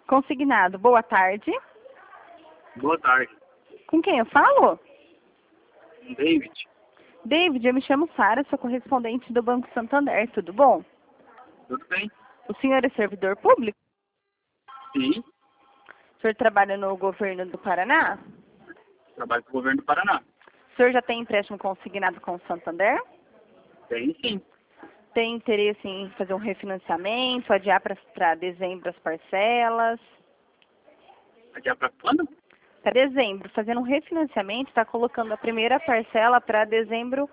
Consignado, boa tarde. Boa tarde, Com quem eu falo? David. David, eu me chamo Sara, sou correspondente do Banco Santander, tudo bom? Tudo bem? O senhor é servidor público? Sim, O senhor trabalha no governo do Paraná? trabalho com o governo do Paraná. O senhor já tem empréstimo consignado com o Santander? Tem sim. Tem interesse em fazer um refinanciamento, adiar para dezembro as parcelas? Adiar para quando? Para dezembro, fazendo um refinanciamento, está colocando a primeira parcela para dezembro.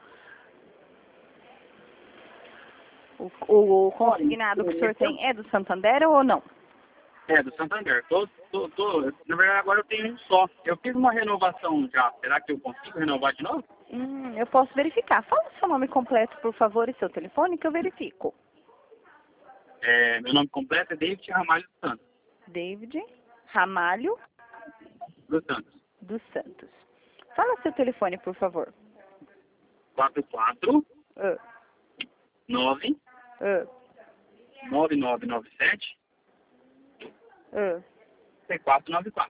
O consignado que o senhor tem é do Santander ou não? É, do Santander. Na verdade, agora eu tenho um só. Eu fiz uma renovação já. Será que eu consigo renovar de novo? Eu posso verificar. Fala o seu nome completo, por favor, e seu telefone que eu verifico. Meu nome completo é David Ramalho dos Santos. David Ramalho Dos Santos. dos Santos. Fala seu telefone, por favor. 44 Ah, 9 ah, 9997 ah. 3494.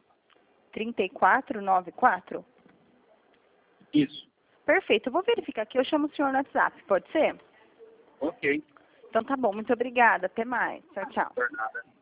3494? Isso. Perfeito, eu vou verificar aqui. Eu chamo o senhor no WhatsApp, pode ser? Ok. Então tá bom, muito obrigada. Até mais. Tchau, tchau. Por nada.